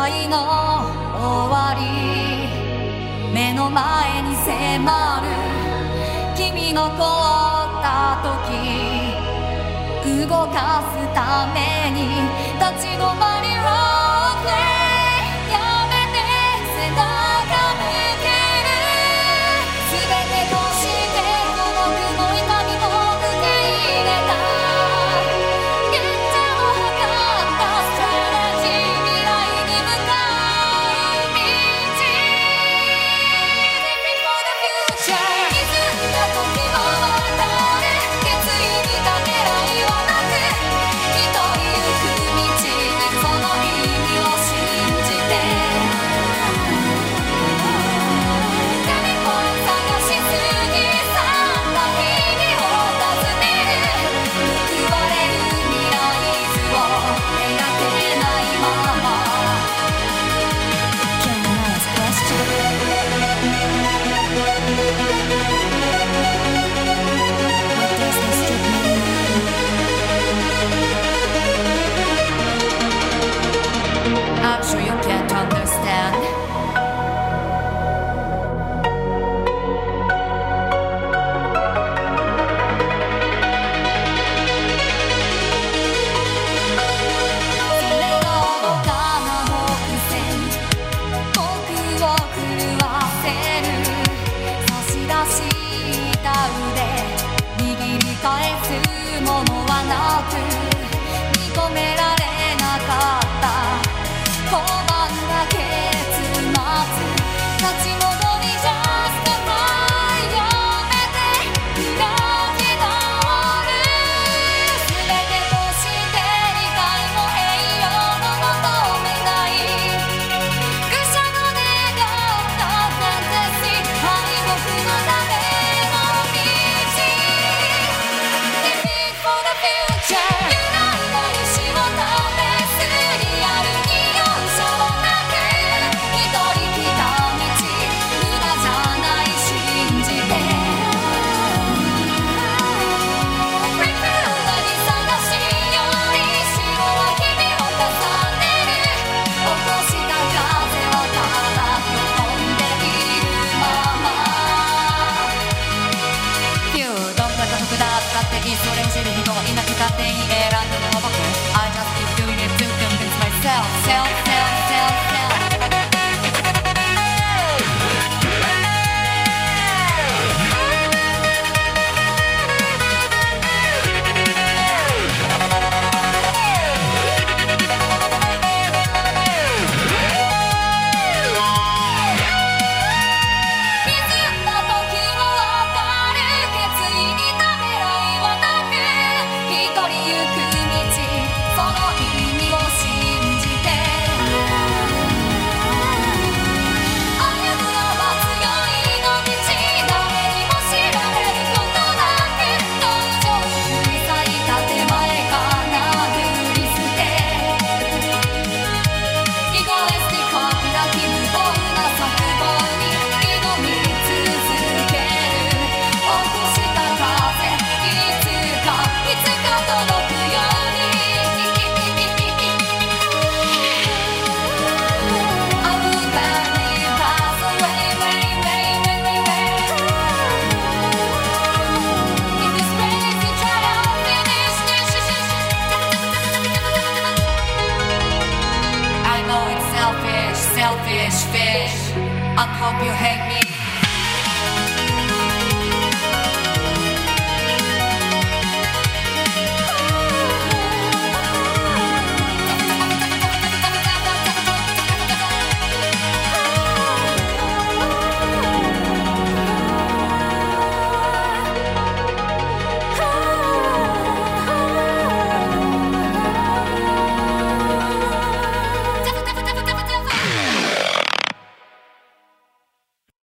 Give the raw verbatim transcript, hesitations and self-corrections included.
界の終わり、目の前に迫る君の凍った時、動かすために立ち止まりロープレイ、やめて背中向ける、全てとして孤独の痛みも受け入れた、現状を測ったストラテジー、未来に向かう道、 Living for the future、 歪んだ時を渡る決意にためらいはなく、一人行く道にその意味を信じて、神声探しすぎ去った日々を尋ねる、報われる未来図を描けないまま Can I ask a question? What does this trip mean? I'm sure you can't understand.それが愚かな目線、僕を狂わせる、差し出した腕、握り返すものはなく、認められなかった拒んだ結末、立ち戻り Justify、 やめて開き直る、全てとして理解も栄養も求めない、愚者の願ったファンタジー、敗北のための道、 Living for the future、 揺らいだ石を試すリアルに容赦もなく、一人来た道無駄じゃない信じて、Refuel に探しより白は日々を重ねる、起こした風はただ呼んでいるまま、 You どんな家族だっていい、それを知る人はいなくたっていい、選んだのは僕、 I just keep doing it to convince myself, self, self, self, self。歪んだ時を渡る決意にためらいはなく、一人行く道、その意味を信じて、歩むのは強いの道、誰にも知られることなく、道場振り裂いた手前から振り捨て、イゴエスティックなき無謀な策謀に挑み続ける、起こした風、いつかいつか届くように、 I would gladly pass away, way, way, way, way, way. In this crazy trial, finish this. I know it's selfish, selfish fish. I hope you hate me